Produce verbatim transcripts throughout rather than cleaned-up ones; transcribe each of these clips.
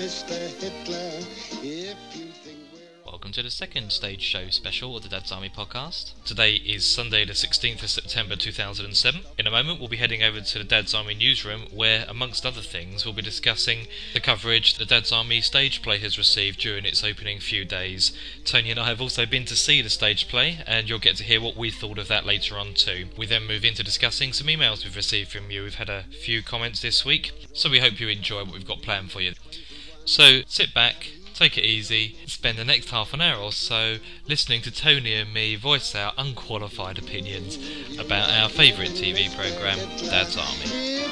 Mister Hitler, if you think we're... Welcome to the second stage show special of the Dad's Army podcast. Today is Sunday the sixteenth of September two thousand seven. In a moment we'll be heading over to the Dad's Army newsroom where, amongst other things, we'll be discussing the coverage the Dad's Army stage play has received during its opening few days. Tony and I have also been to see the stage play, and you'll get to hear what we thought of that later on too. We then move into discussing some emails we've received from you. We've had a few comments this week, so we hope you enjoy what we've got planned for you. So sit back, take it easy, spend the next half an hour or so listening to Tony and me voice our unqualified opinions about our favourite T V programme, Dad's Army.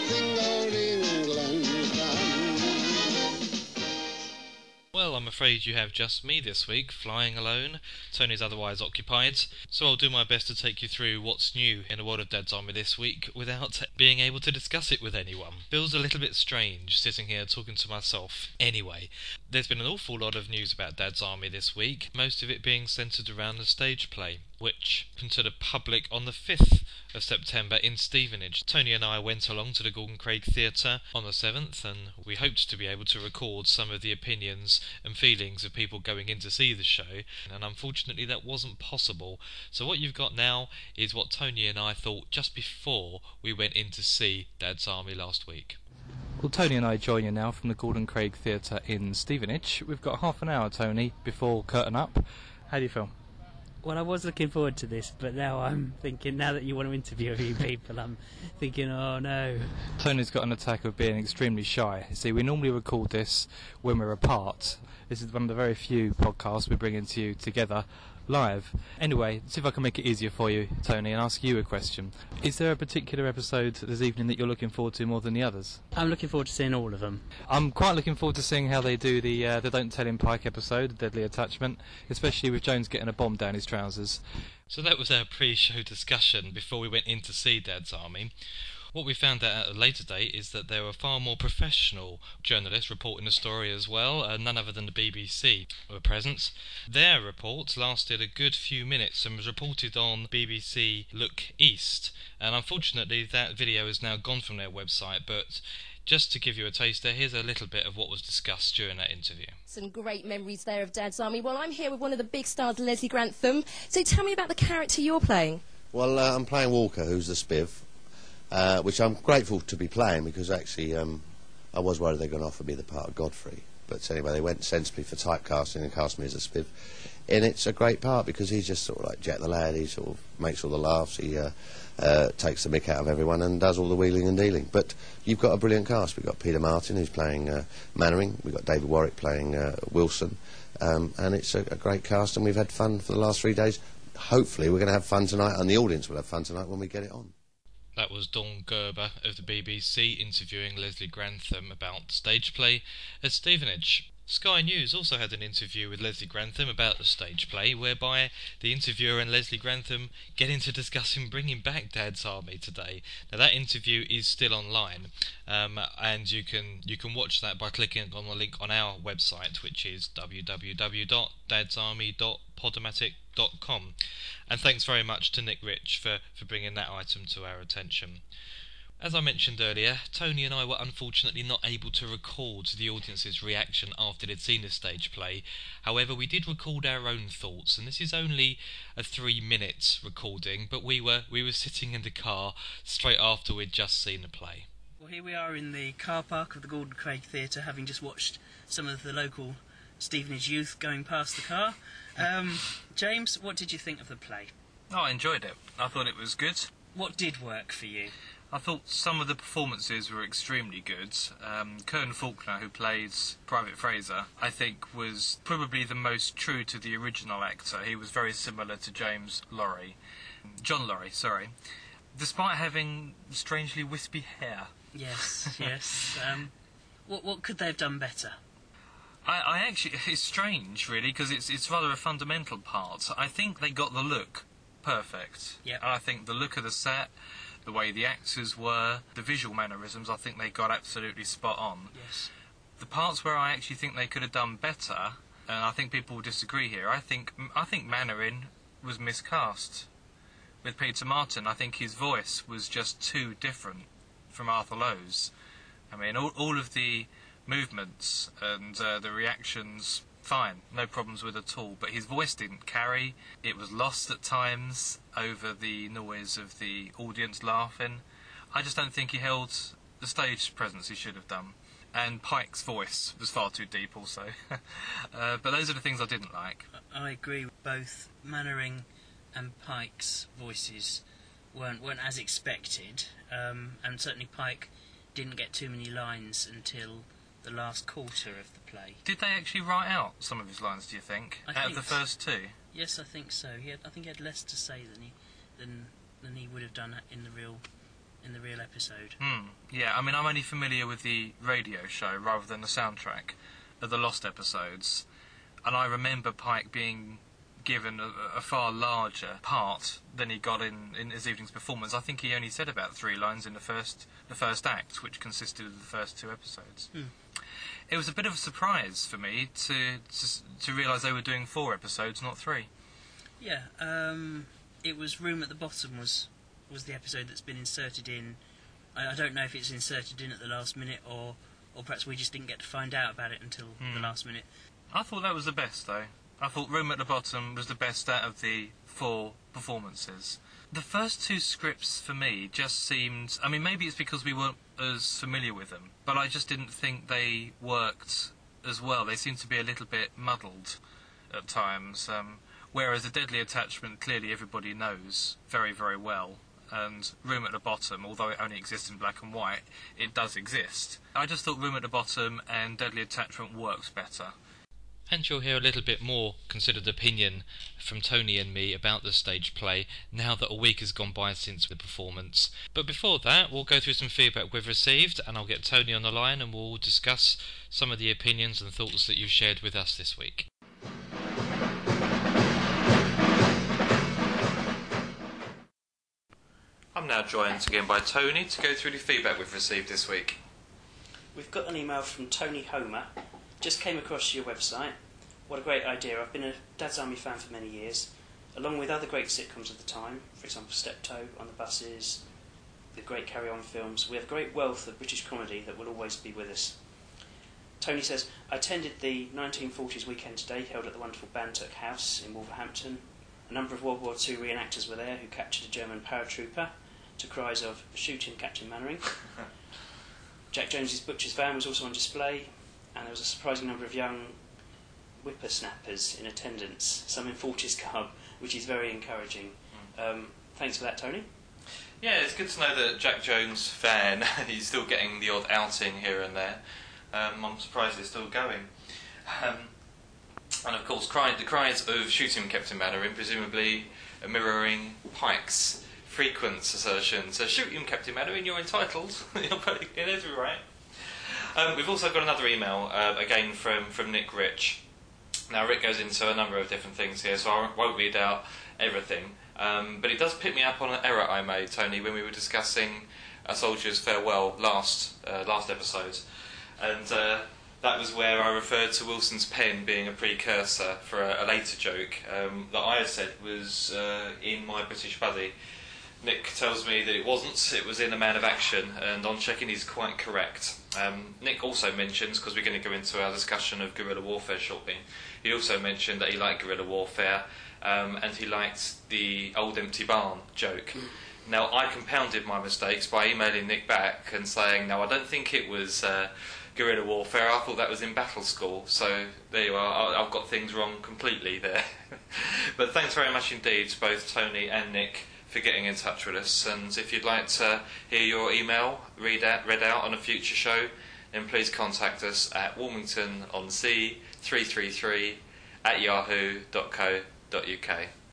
Well, I'm afraid you have just me this week, flying alone. Tony's otherwise occupied, so I'll do my best to take you through what's new in the world of Dad's Army this week without being able to discuss it with anyone. Feels a little bit strange sitting here talking to myself. Anyway, there's been an awful lot of news about Dad's Army this week, most of it being centred around the stage play, which opened to the public on the fifth of September in Stevenage. Tony and I went along to the Gordon Craig Theatre on the seventh, and we hoped to be able to record some of the opinions and feelings of people going in to see the show, and unfortunately that wasn't possible. So what you've got now is what Tony and I thought just before we went in to see Dad's Army last week. Well, Tony and I join you now from the Gordon Craig Theatre in Stevenage. We've got half an hour, Tony, before curtain up. How do you feel? Well, I was looking forward to this, but now I'm thinking, now that you want to interview a few people, I'm thinking, oh no. Tony's got an attack of being extremely shy. See, we normally record this when we're apart. This is one of the very few podcasts we bring into you together live. Anyway, see if I can make it easier for you, Tony, and ask you a question. Is there a particular episode this evening that you're looking forward to more than the others? I'm looking forward to seeing all of them. I'm quite looking forward to seeing how they do the uh, the Don't Tell Him Pike episode, Deadly Attachment, especially with Jones getting a bomb down his trousers. So that was our pre-show discussion before we went in to see Dad's Army. What we found out at a later date is that there were far more professional journalists reporting the story as well, uh, none other than the B B C were present. Their report lasted a good few minutes and was reported on B B C Look East, and unfortunately that video is now gone from their website, but just to give you a taster, here's a little bit of what was discussed during that interview. Some great memories there of Dad's Army. Well, I'm here with one of the big stars, Leslie Grantham. So tell me about the character you're playing. Well, uh, I'm playing Walker, who's the Spiv. Uh, which I'm grateful to be playing, because actually um, I was worried they were going to offer me the part of Godfrey. But anyway, they went sensibly for typecasting and cast me as a Spiv. And it's a great part because he's just sort of like Jack the Lad. He sort of makes all the laughs, he uh, uh, takes the mick out of everyone and does all the wheeling and dealing. But you've got a brilliant cast. We've got Peter Martin, who's playing uh, Mannering. We've got David Warwick playing uh, Wilson. Um, and it's a, a great cast, and we've had fun for the last three days. Hopefully we're going to have fun tonight, and the audience will have fun tonight when we get it on. That was Dawn Gerber of the B B C interviewing Leslie Grantham about stage play at Stevenage. Sky News also had an interview with Leslie Grantham about the stage play, whereby the interviewer and Leslie Grantham get into discussing bringing back Dad's Army today. Now that interview is still online, um, and you can you can watch that by clicking on the link on our website, which is w w w dot dads army dot podomatic dot com. And thanks very much to Nick Rich for, for bringing that item to our attention. As I mentioned earlier, Tony and I were unfortunately not able to record the audience's reaction after they'd seen the stage play. However, we did record our own thoughts, and this is only a three minute recording, but we were we were sitting in the car straight after we'd just seen the play. Well, here we are in the car park of the Gordon Craig Theatre, having just watched some of the local Stevenage youth going past the car. Um, James, what did you think of the play? Oh, I enjoyed it. I thought it was good. What did work for you? I thought some of the performances were extremely good. Um, Kern Faulkner, who plays Private Fraser, I think was probably the most true to the original actor. He was very similar to James Lorry. John Lorry, sorry. Despite having strangely wispy hair. Yes, yes. Um, what, what could they have done better? I, I actually, it's strange, really, because it's it's rather a fundamental part. I think they got the look perfect. Yep. And I think the look of the set, the way the actors were, the visual mannerisms, I think they got absolutely spot on. Yes. The parts where I actually think they could have done better, and I think people will disagree here, I think I think Mannering was miscast. With Peter Martin, I think his voice was just too different from Arthur Lowe's. I mean, all, all of the movements and uh, the reactions, fine, no problems with at all. But his voice didn't carry. It was lost at times over the noise of the audience laughing. I just don't think he held the stage presence he should have done. And Pike's voice was far too deep also. uh, but those are the things I didn't like. I agree. Both Mannering and Pike's voices weren't weren't as expected, um, and certainly Pike didn't get too many lines until the last quarter of the play. Did they actually write out some of his lines, do you think? I out think of the first two? Yes, I think so. He had, I think he had less to say than he than than he would have done in the real in the real episode. Hmm. Yeah, I mean, I'm only familiar with the radio show rather than the soundtrack of the Lost episodes, and I remember Pike being given a, a far larger part than he got in, in his evening's performance. I think he only said about three lines in the first the first act, which consisted of the first two episodes. Hmm. It was a bit of a surprise for me to to, to realise they were doing four episodes, not three. Yeah, um, it was Room at the Bottom was was the episode that's been inserted in. I, I don't know if it's inserted in at the last minute or or perhaps we just didn't get to find out about it until Hmm. the last minute. I thought that was the best, though. I thought Room at the Bottom was the best out of the four performances. The first two scripts, for me, just seemed... I mean, maybe it's because we weren't as familiar with them, but I just didn't think they worked as well. They seemed to be a little bit muddled at times, um, whereas A Deadly Attachment, clearly everybody knows very, very well. And Room at the Bottom, although it only exists in black and white, it does exist. I just thought Room at the Bottom and Deadly Attachment works better. And you'll hear a little bit more considered opinion from Tony and me about the stage play now that a week has gone by since the performance. But before that, we'll go through some feedback we've received, and I'll get Tony on the line and we'll discuss some of the opinions and thoughts that you've shared with us this week. I'm now joined again by Tony to go through the feedback we've received this week. We've got an email from Tony Homer. Just came across your website. What a great idea. I've been a Dad's Army fan for many years, along with other great sitcoms of the time, for example Steptoe, On the Buses, the great Carry On films. We have a great wealth of British comedy that will always be with us. Tony says, I attended the nineteen forties Weekend Today held at the wonderful Bantock House in Wolverhampton. A number of World War Two reenactors were there who captured a German paratrooper to cries of, shoot him, Captain Mannering. Jack Jones's butcher's van was also on display, and there was a surprising number of young whippersnappers in attendance, some in forties garb, which is very encouraging. Um, thanks for that, Tony. Yeah, it's good to know that Jack Jones fan, he's still getting the odd outing here and there. Um, I'm surprised it's still going. Um, and of course, cry, the cries of shooting Captain Mannering, presumably mirroring Pike's frequent assertion. So shoot him, Captain Mannering, you're entitled. You're probably in every right. Um, we've also got another email, uh, again from, from Nick Rich. Now, Rick goes into a number of different things here, so I won't read out everything. Um, but it does pick me up on an error I made, Tony, when we were discussing A Soldier's Farewell last uh, last episode. And uh, that was where I referred to Wilson's pen being a precursor for a, a later joke um, that I had said was uh, in My British Buddy. Nick tells me that it wasn't, it was in A Man of Action, and on checking he's quite correct. Um, Nick also mentions, because we're going to go into our discussion of guerrilla warfare shortly, he also mentioned that he liked guerrilla warfare, um, and he liked the old empty barn joke. Mm. Now, I compounded my mistakes by emailing Nick back and saying, no, I don't think it was uh, guerrilla warfare, I thought that was in battle school, so there you are, I've got things wrong completely there. But thanks very much indeed to both Tony and Nick for getting in touch with us, and if you'd like to hear your email read out, read out on a future show, then please contact us at warmingtononsea three three three at yahoo dot co dot uk.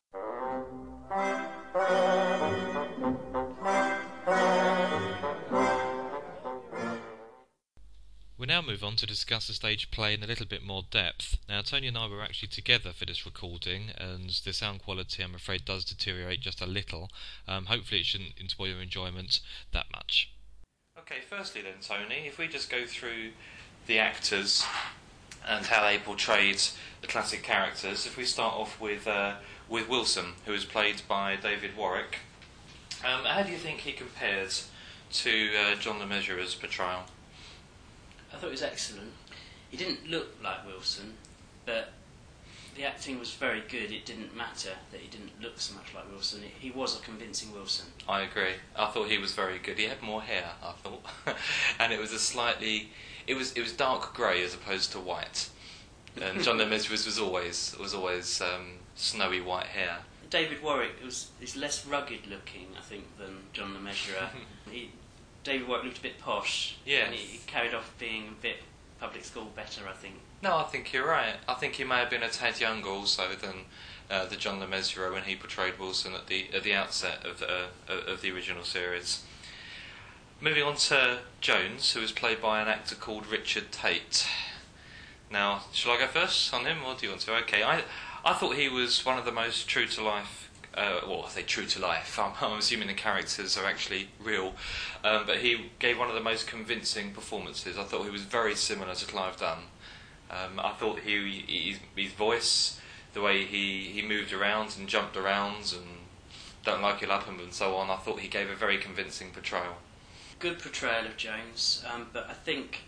We now move on to discuss the stage play in a little bit more depth. Now, Tony and I were actually together for this recording, and the sound quality, I'm afraid, does deteriorate just a little. Um, hopefully it shouldn't spoil your enjoyment that much. Okay, firstly then, Tony, if we just go through the actors and how they portrayed the classic characters, if we start off with uh, with Wilson, who is played by David Warwick, um, how do you think he compares to uh, John Le Mesureur's portrayal? I thought it was excellent. He didn't look like Wilson, but the acting was very good. It didn't matter that he didn't look so much like Wilson. It, he was a convincing Wilson. I agree. I thought he was very good. He had more hair, I thought, and it was a slightly, it was it was dark grey as opposed to white. And John Le Mesurier was always was always um, snowy white hair. David Warwick was is less rugged looking, I think, than John Le Mesurier. he, David Warwick looked a bit posh. Yes. And he, he carried off being a bit public school better, I think. No, I think you're right. I think he may have been a tad younger also than uh, the John Le Mesurier when he portrayed Wilson at the at the outset of the, uh, of the original series. Moving on to Jones, who was played by an actor called Richard Tate. Now, shall I go first on him, or do you want to? Okay, I I thought he was one of the most true to life. Uh, well, I say true to life. I'm, I'm assuming the characters are actually real, um, but he gave one of the most convincing performances. I thought he was very similar to Clive Dunn. Um, I thought he, his, his voice, the way he, he moved around and jumped around and Don't Like It Up and so on, I thought he gave a very convincing portrayal. Good portrayal of Jones, um, but I think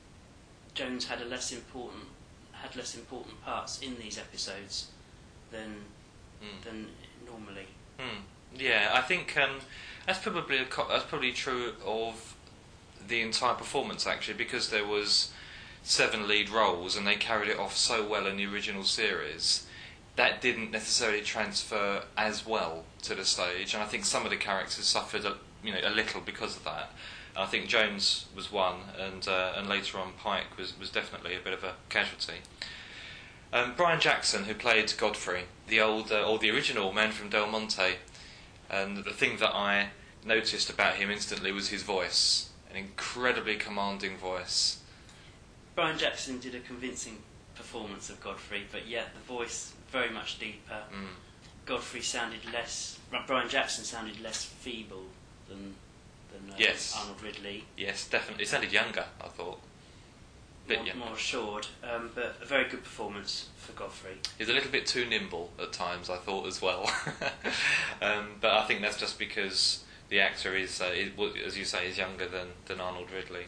Jones had a less important had less important parts in these episodes than mm. than normally. Mm. Yeah, I think um, that's probably a co- that's probably true of the entire performance actually, because there was seven lead roles and they carried it off so well in the original series. That didn't necessarily transfer as well to the stage, and I think some of the characters suffered a, you know, a little because of that. And I think Jones was one, and uh, and later on Pike was, was definitely a bit of a casualty. Um, Brian Jackson, who played Godfrey, the old uh, or the original Man from Del Monte, and the thing that I noticed about him instantly was his voice, an incredibly commanding voice. Brian Jackson did a convincing performance of Godfrey, but yet the voice very much deeper. Mm. Godfrey sounded less. Brian Jackson sounded less feeble than than uh, yes. Arnold Ridley. Yes, definitely. He sounded younger, I thought. Bit more, younger. more assured, um, but a very good performance for Godfrey. He's a little bit too nimble at times, I thought, as well. um, but I think that's just because the actor is, uh, is, as you say, is younger than, than Arnold Ridley.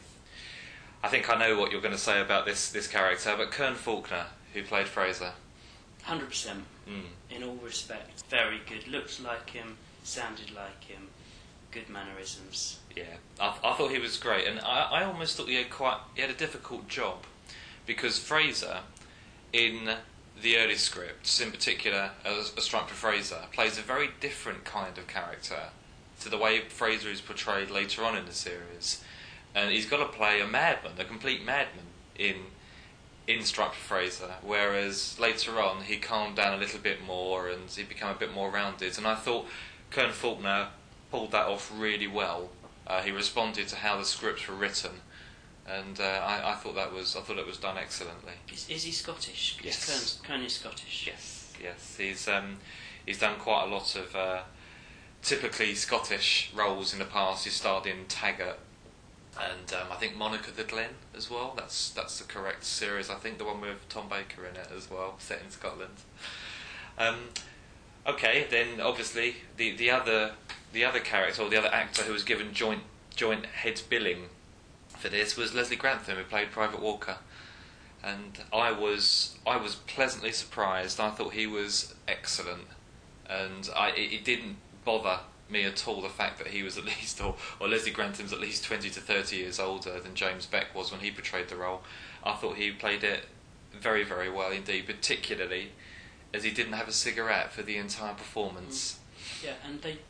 I think I know what you're going to say about this, this character, but Kern Faulkner, who played Fraser. one hundred percent. Mm. In all respects. Very good. Looked like him, sounded like him, good mannerisms. Yeah, I, I thought he was great, and I, I almost thought he had quite he had a difficult job, because Fraser, in the early scripts, in particular, as a Strumpet Fraser, plays a very different kind of character to the way Fraser is portrayed later on in the series. And he's got to play a madman, a complete madman in in Strumpet Fraser, whereas later on he calmed down a little bit more and he became a bit more rounded. And I thought Kern Faulkner pulled that off really well. Uh, he responded to how the scripts were written, and uh, I, I thought that was I thought it was done excellently. Is, is he Scottish? Yes, Kern, Kern is Scottish. Yes, yes. He's um, he's done quite a lot of uh, typically Scottish roles in the past. He starred in Taggart. And um, I think Monica the Glen as well. That's that's the correct series. I think the one with Tom Baker in it as well, set in Scotland. Um, okay, then obviously the, the other the other character or the other actor who was given joint joint head billing for this was Leslie Grantham, who played Private Walker. And I was I was pleasantly surprised. I thought he was excellent, and I it, it didn't bother me at all the fact that he was at least, or, or Leslie Grantham's at least twenty to thirty years older than James Beck was when he portrayed the role. I thought he played it very, very well indeed, particularly as he didn't have a cigarette for the entire performance. Mm. Yeah, and they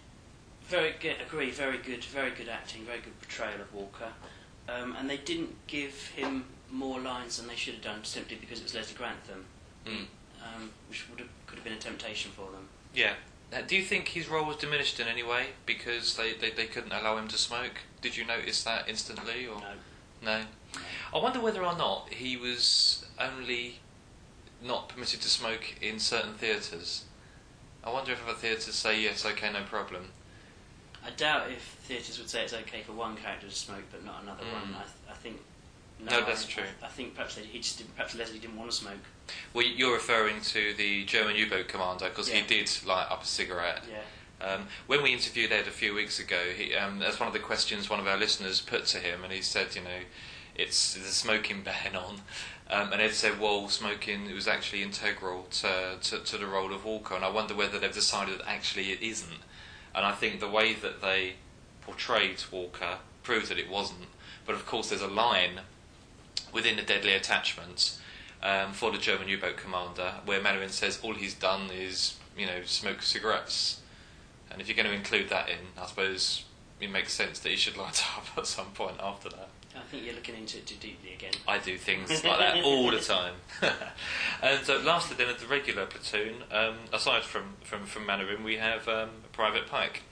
very good, agree, very good, very good acting, very good portrayal of Walker. Um, and they didn't give him more lines than they should have done simply because it was Leslie Grantham, mm. um, which would have, could have been a temptation for them. Yeah. Now, do you think his role was diminished in any way because they, they, they couldn't allow him to smoke? Did you notice that instantly? Or? No. No? I wonder whether or not he was only not permitted to smoke in certain theatres. I wonder if other theatres say, yes, okay, no problem. I doubt if theatres would say it's okay for one character to smoke but not another mm. one. I, th- I think... No, no that's I, true. I, I think perhaps they, he just didn't, perhaps Leslie didn't want to smoke. Well, you're referring to the German U-boat commander because yeah. he did light up a cigarette. Yeah. Um, when we interviewed Ed a few weeks ago, he, um, that's one of the questions one of our listeners put to him, and he said, you know, it's there's a smoking ban on. Um, and Ed said, well, smoking it was actually integral to, to to the role of Walker, and I wonder whether they've decided that actually it isn't. And I think the way that they portrayed Walker proves that it wasn't. But of course, there's a line within the Deadly Attachments um, for the German U-boat commander where Mainwaring says all he's done is, you know, smoke cigarettes. And if you're going to include that in, I suppose it makes sense that he should light up at some point after that. I think you're looking into it too deeply again. I do things like that all the time. And uh, lastly, then, at the regular platoon, um, aside from, from, from Mainwaring, we have um, Private Pike.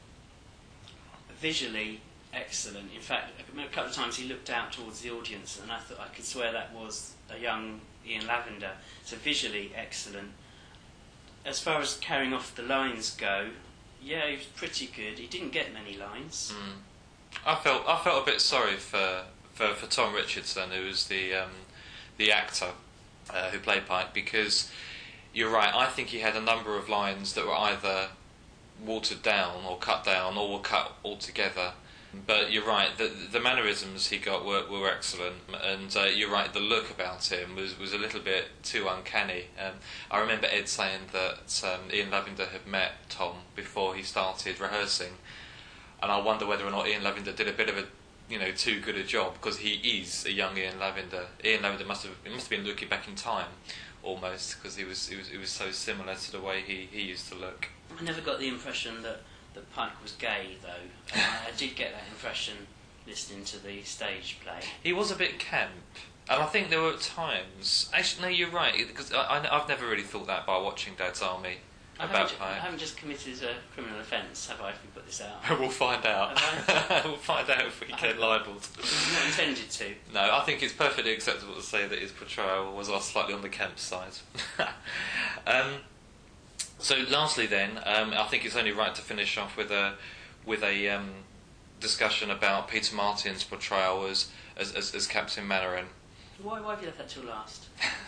Visually excellent. In fact, a couple of times he looked out towards the audience, and I thought I could swear that was a young Ian Lavender. So visually excellent. As far as carrying off the lines go, yeah, he was pretty good. He didn't get many lines. Mm. I felt I felt a bit sorry for for, for Tom Richardson, who was the um, the actor uh, who played Pike, because you're right. I think he had a number of lines that were either watered down or cut down or were cut altogether. But you're right, the, the mannerisms he got were, were excellent, and uh, you're right, the look about him was, was a little bit too uncanny. Um, I remember Ed saying that um, Ian Lavender had met Tom before he started rehearsing, and I wonder whether or not Ian Lavender did a bit of a, you know, too good a job, because he is a young Ian Lavender. Ian Lavender must have, it must have been looking back in time, almost, because he was, he was, he was so similar to the way he, he used to look. I never got the impression that that Pike was gay, though. Uh, I did get that impression listening to the stage play. He was a bit camp, and I think there were times... Actually, no, you're right, because I, I, I've never really thought that by watching Dad's Army I about haven't, ju- Pike. I haven't just committed a criminal offence, have I, if we put this out? We'll find out. Have We'll find out if we get libelled. I'm not intended to. No, I think it's perfectly acceptable to say that his portrayal was slightly on the camp side. um... So, lastly, then, um, I think it's only right to finish off with a with a um, discussion about Peter Martin's portrayal as as, as, as Captain Mainwaring. Why, why have you left that till last?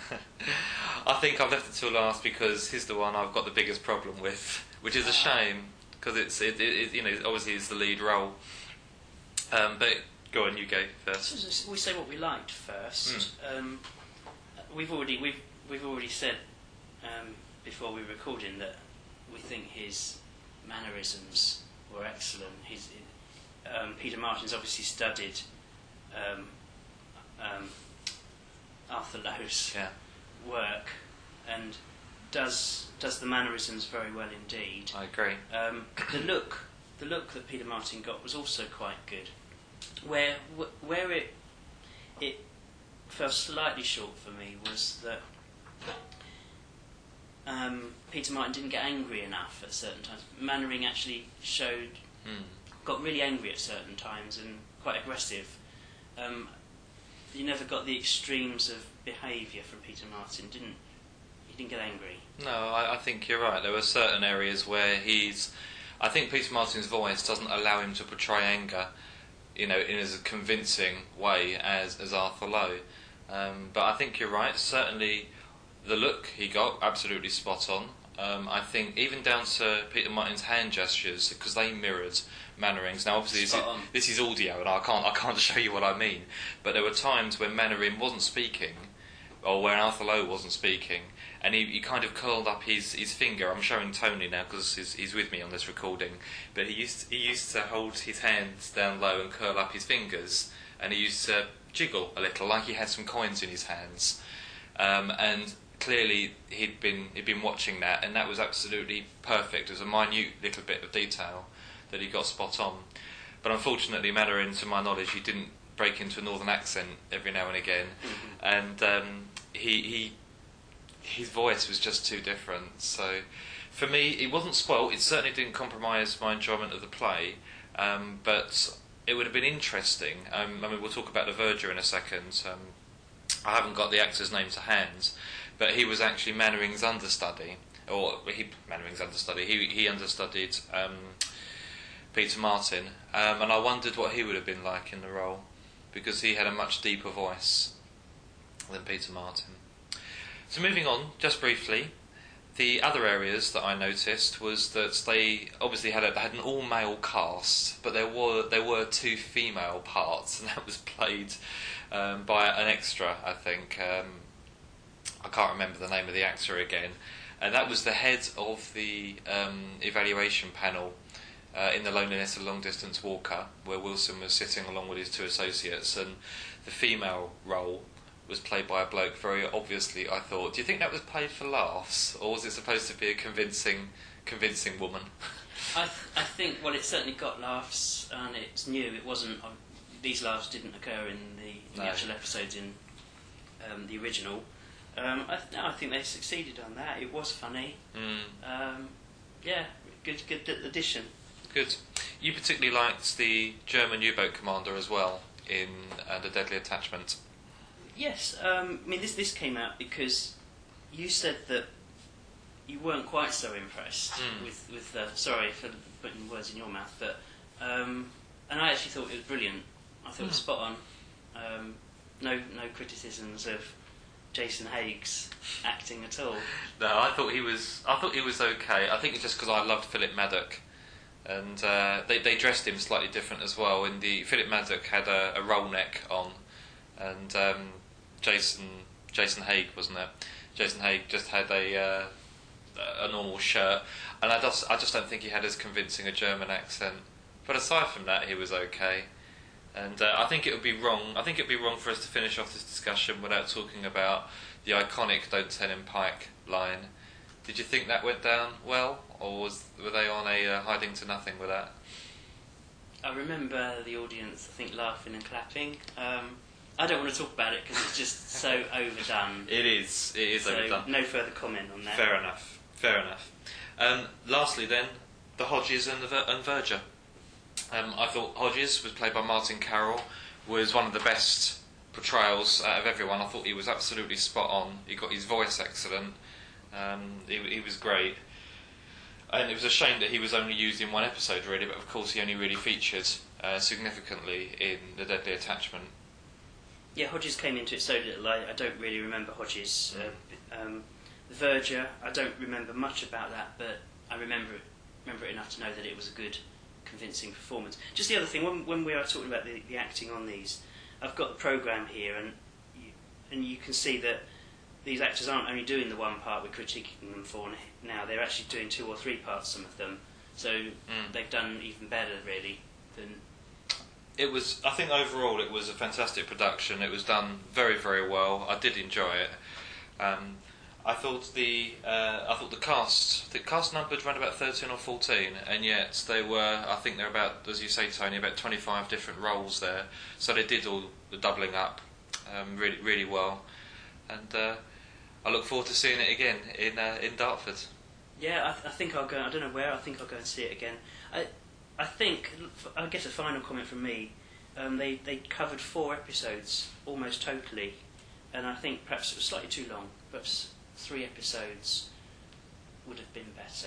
I think I've left it till last because he's the one I've got the biggest problem with, which is a shame because it's it, it, it you know obviously it's the lead role. Um, but go on, you go first. So, we say what we liked first. Mm. Um, we've already we've we've already said. Um, before we were recording that we think his mannerisms were excellent. His, um, Peter Martin's obviously studied um, um, Arthur Lowe's yeah. work and does does the mannerisms very well indeed. I agree. Um, the look the look that Peter Martin got was also quite good. Where where it it fell slightly short for me was that Um, Peter Martin didn't get angry enough at certain times. Mainwaring actually showed, Mm. got really angry at certain times and quite aggressive. Um, you never got the extremes of behaviour from Peter Martin. Didn't he? Didn't get angry. No, I, I think you're right. There were certain areas where he's. I think Peter Martin's voice doesn't allow him to portray anger, you know, in as a convincing way as as Arthur Lowe. Um, but I think you're right. Certainly. The look he got, absolutely spot on. Um, I think even down to Peter Martin's hand gestures, because they mirrored Mainwaring's. Now, obviously, this is, this is audio, and I can't I can't show you what I mean. But there were times when Mainwaring wasn't speaking, or when Arthur Lowe wasn't speaking, and he, he kind of curled up his, his finger. I'm showing Tony now because he's, he's with me on this recording. But he used to, he used to hold his hands down low and curl up his fingers, and he used to jiggle a little, like he had some coins in his hands. Um, and clearly he'd been he'd been watching that, and that was absolutely perfect. It was a minute little bit of detail that he got spot on. But unfortunately, Mainwaring, to my knowledge, he didn't break into a northern accent every now and again, mm-hmm. and um, he he his voice was just too different. So for me, it wasn't spoilt. It certainly didn't compromise my enjoyment of the play, um, but it would have been interesting. Um, I mean, we'll talk about the Verger in a second. Um, I haven't got the actor's name to hand. But he was actually Mainwaring's understudy, or he Mainwaring's understudy. He he understudied um, Peter Martin, um, and I wondered what he would have been like in the role, because he had a much deeper voice than Peter Martin. So moving on, just briefly, The other areas that I noticed was that they obviously had a, they had an all-male cast, but there were there were two female parts, and that was played um, by an extra, I think. Um, I can't remember the name of the actor again, and that was the head of the um, evaluation panel uh, in The Loneliness of a Long Distance Walker, where Wilson was sitting along with his two associates, and the female role was played by a bloke. Very obviously, I thought, do you think that was played for laughs, or was it supposed to be a convincing, convincing woman? I, th- I think, well, it certainly got laughs, and it's new. It wasn't. Uh, these laughs didn't occur in the, in No. the actual episodes in um, the original. Um, I, th- no, I think they succeeded on that. It was funny. Mm. Um, yeah, good, good addition. Good. You particularly liked the German U-boat commander as well in uh, The Deadly Attachment. Yes, um, I mean this this came out because you said that you weren't quite so impressed Mm. with with the. Sorry for putting words in your mouth, but um, and I actually thought it was brilliant. I thought it was Mm. spot on. Um, no no criticisms of Jason Haig's acting at all. No, I thought he was. I thought he was okay. I think it's just because I loved Philip Maddock, and uh, they they dressed him slightly different as well. In the Philip Maddock had a, a roll neck on, and um, Jason Jason Haig wasn't it? Jason Haig just had a uh, a normal shirt, and I just I just don't think he had as convincing a German accent. But aside from that, he was okay. And uh, I think it would be wrong. I think it would be wrong for us to finish off this discussion without talking about the iconic "Don't Turn him Pike" line. Did you think that went down well, or was were they on a uh, hiding to nothing with that? I remember the audience, I think, laughing and clapping. Um, I don't want to talk about it because it's just so overdone. It is. It is so overdone. No further comment on that. Fair enough. Fair enough. Um, lastly, then, the Hodges and the Ver- and Verger. Um, I thought Hodges was played by Martin Carroll, was one of the best portrayals out of everyone. I thought he was absolutely spot on. He got his voice excellent. Um, he, he was great. And it was a shame that he was only used in one episode, really, but of course he only really featured uh, significantly in The Deadly Attachment. Yeah, Hodges came into it so little. I, I don't really remember Hodges. Uh, um, the Verger, I don't remember much about that, but I remember it, remember it enough to know that it was a good, convincing performance. Just the other thing, when, when we are talking about the, the acting on these, I've got the programme here, and you, and you can see that these actors aren't only doing the one part we're critiquing them for now, they're actually doing two or three parts, some of them. So mm. they've done even better, really, than... It was, I think overall it was a fantastic production. It was done very, very well. I did enjoy it. Um, I thought the uh, I thought the cast the cast numbered around about thirteen or fourteen, and yet they were, I think they're about, as you say, Tony, about twenty-five different roles there. So they did all the doubling up um, really, really well. And uh, I look forward to seeing it again in uh, in Dartford. Yeah, I, th- I think I'll go. I don't know where. I think I'll go and see it again. I. I think, I guess a final comment from me, um, they, they covered four episodes almost totally, and I think perhaps it was slightly too long. Perhaps three episodes would have been better.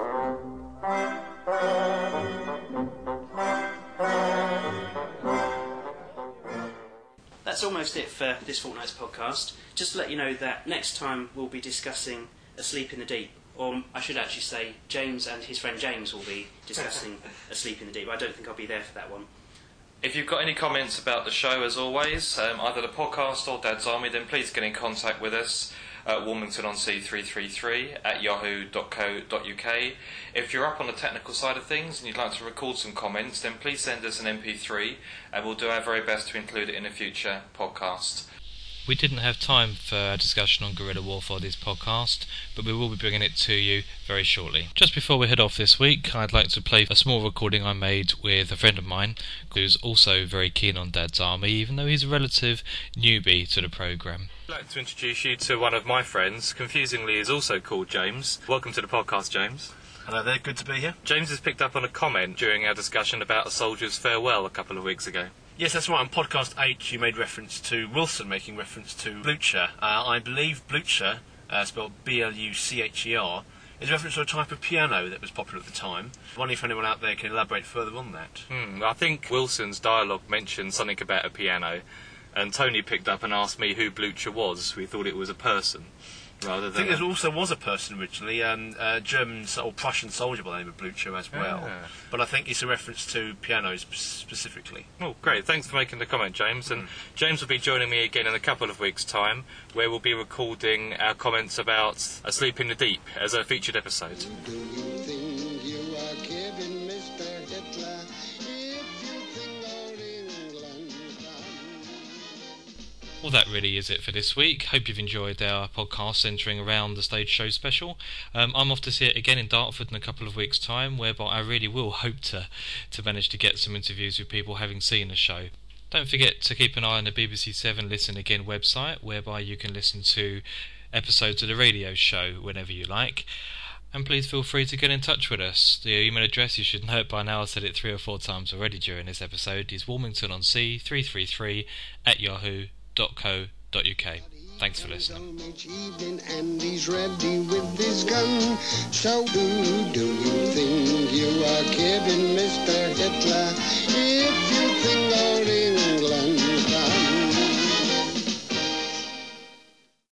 That's almost it for this fortnight's podcast. Just to let you know that next time we'll be discussing Asleep in the Deep. Or I should actually say, James and his friend James will be discussing Asleep in the Deep. I don't think I'll be there for that one. If you've got any comments about the show, as always, um, either the podcast or Dad's Army, then please get in contact with us at Wilmington on Sea three three three at yahoo dot co dot uk. If you're up on the technical side of things and you'd like to record some comments, then please send us an M P three and we'll do our very best to include it in a future podcast. We didn't have time for a discussion on guerrilla warfare this podcast, but we will be bringing it to you very shortly. Just before we head off this week, I'd like to play a small recording I made with a friend of mine who's also very keen on Dad's Army, even though he's a relative newbie to the programme. I'd like to introduce you to one of my friends, confusingly is also called James. Welcome to the podcast, James. Hello there, good to be here. James has picked up on a comment during our discussion about A Soldier's Farewell a couple of weeks ago. Yes, that's right. On podcast eight, you made reference to Wilson making reference to Blucher. Uh, I believe Blucher, uh, spelled B L U C H E R, is a reference to a type of piano that was popular at the time. I wonder if anyone out there can elaborate further on that. Hmm, I think Wilson's dialogue mentioned something about a piano, and Tony picked up and asked me who Blucher was. We thought it was a person. rather I than. think there also was a person originally, um, a German so- or Prussian soldier by the name of Blucher as well. Ah. But I think it's a reference to pianos sp- specifically. Oh, great. Thanks for making the comment, James. And James will be joining me again in a couple of weeks' time, where we'll be recording our comments about Asleep in the Deep as a featured episode. Do you think you are kidding, Mister Hitler? If you think old England's done. Well, that really is it for this week. Hope you've enjoyed our podcast centering around the stage show special. Um, I'm off to see it again in Dartford in a couple of weeks' time, whereby I really will hope to, to manage to get some interviews with people having seen the show. Don't forget to keep an eye on the B B C Seven Listen Again website, whereby you can listen to episodes of the radio show whenever you like. And please feel free to get in touch with us. The email address, you should know it by now, I've said it three or four times already during this episode, is warmington on sea three three three at yahoo dot co dot uk. Thanks for listening. Each evening and he's ready with his gun. So who do you think you are kidding, Mister Hitler? If you